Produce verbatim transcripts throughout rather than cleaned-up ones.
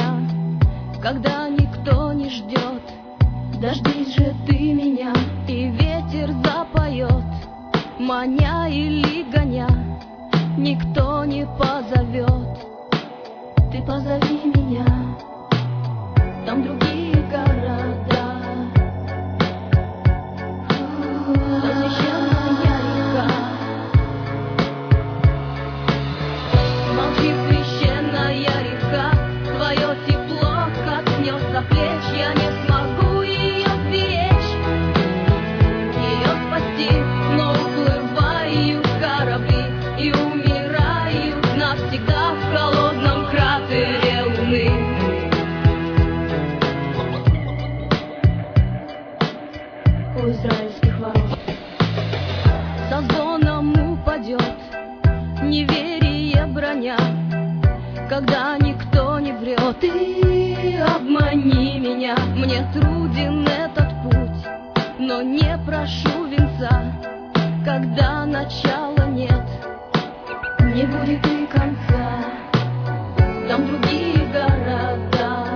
меня, когда никто не ждет. Дождись же ты меня, и ветер запоет, маня или гоня, никто не позовет. Ты позови меня, там другие города, там священная река. Молчи, священная река, твое тепло коснется плеч, я не смогу ее сберечь, ее спасти, но уплывают корабли и умирают навсегда в холодном кратере луны. У израильских ворот со звоном упадет неверие броня, когда никто не врет. Ты обмани меня, мне труден этот путь, но не прошу венца, когда начала нет. Не будет и конца, там другие города,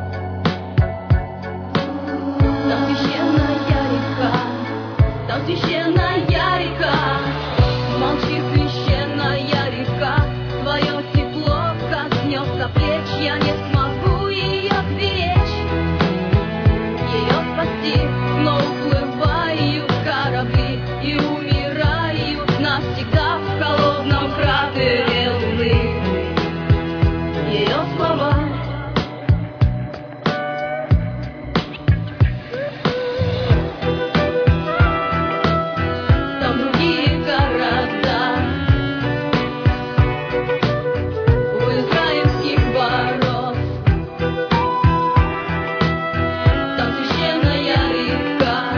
там священная река, там священная река. Молчи, священная река, твое тепло коснется плеч, я не смогу ее сберечь, ее спасти, но уплывают корабли и умирают навсегда в холодном кратере луны. Ее слова там другие города, у израильских ворот, там священная река,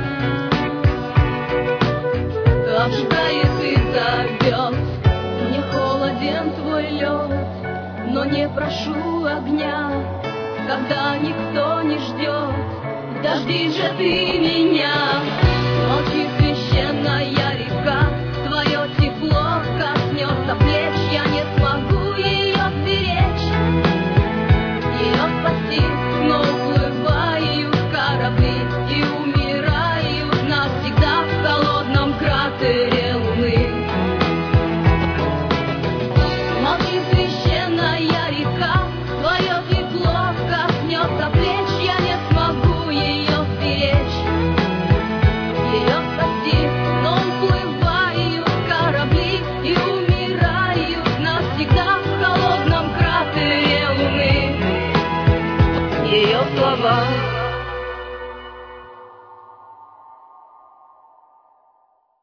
обжигает и зовет. Мне холоден твой лед, но не прошу огня, когда никто не ждет. Дождись же ты меня, молчи, священная река, твое тепло коснется плеч, я не смогу ее сберечь, ее спасти, но уплывают корабли и умирают навсегда в холодном кратере луны. Молчи, священная река, твое тепло коснется плеч, я не смогу ее сберечь, ее спасти, но уплывают корабли и умирают навсегда в холодном кратере луны. Ее слова